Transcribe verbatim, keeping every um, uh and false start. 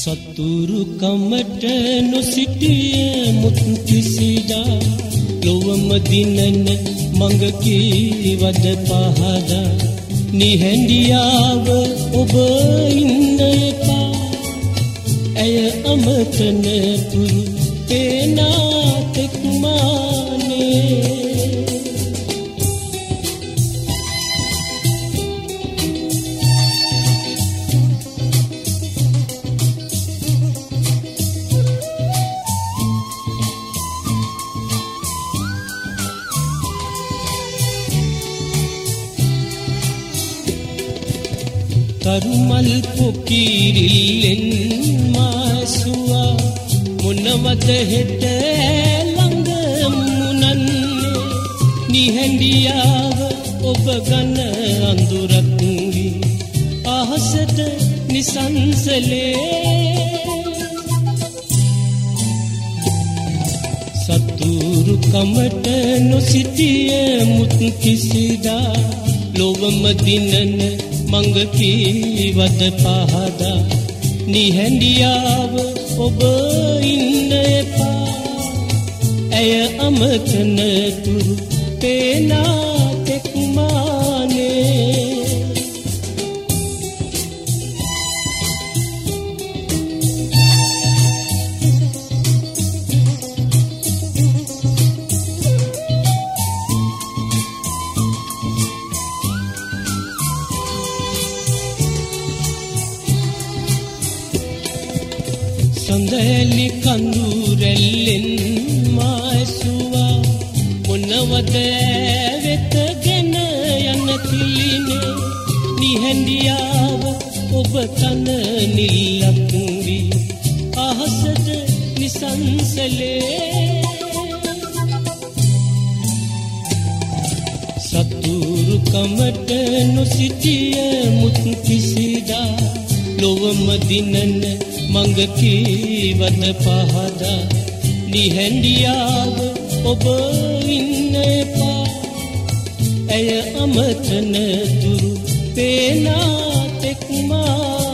සතුරු කමට නොසිටිය මුත් කිසිදා ලොවම දිනන මඟ කීවද පහදා නිහැඬියාව ඔබ ඉන්න එපා ඇය අමතන තුරු පේනා තෙක්මානේ කරුමල් පොකිරිල්ලෙන් මාසුවා මොනවද හෙට ළඟ මුනන්නේ නිහැඬියාව ඔබ ගන අඳුරක් වී අහසට නිසංසලේ සතුරු කමට නොසිටිය මුත් කිසිදා ලොවම දිනන මඟ කීවද පහදා නිහැඬියාව ඔබ ඉන්න එපා ඇය අමතන තුරු පේනා තෙක්මානේ සඳලි කඳුරැල්ලෙන් මාසුවා මොනවද වෙතගෙන යන කිලිනේ නිහැඬියාව ඔබ තන නිල්ලක් වී අහසට නිසංසලේ සතුරු කමට නොසිටිය මුත් කිසිදා ලොවම දිනන මඟ කීවද පහදා නිහැඬියාව ඔබ ඉන්න එපා ඇය අමතන තුරු පේනා තෙක්මා